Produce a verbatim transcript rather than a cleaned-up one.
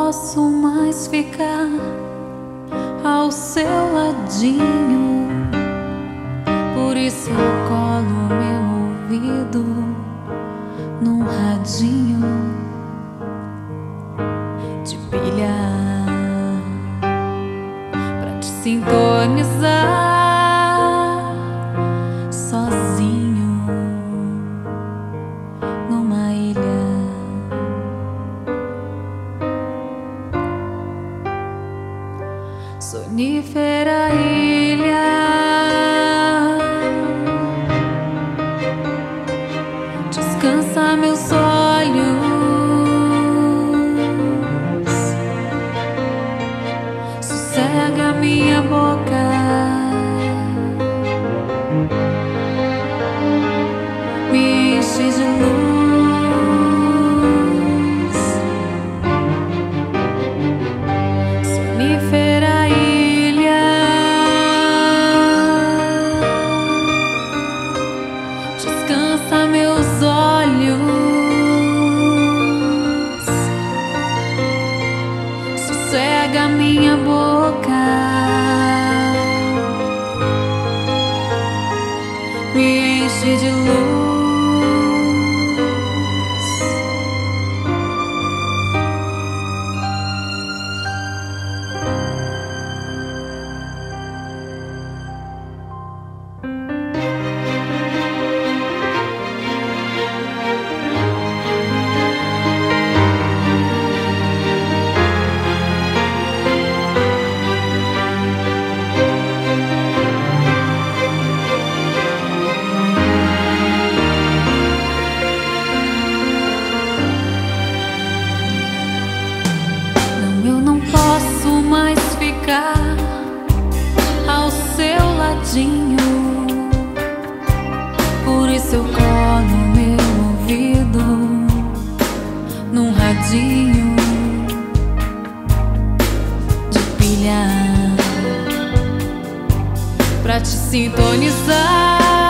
posso mais ficar ao seu ladinho. Por isso eu colo meu ouvido num radinho de pilha pra te sintonizar sozinho numa ilha. Sonífera ilha, descansa meus olhos, sossega minha boca, me enche de luz. Sonífera ilha, descansa meus olhos, sossega minha boca, me enche de luz. Eu não posso mais ficar ao seu ladinho. Por isso eu colo meu ouvido num radinho de pilha pra te sintonizar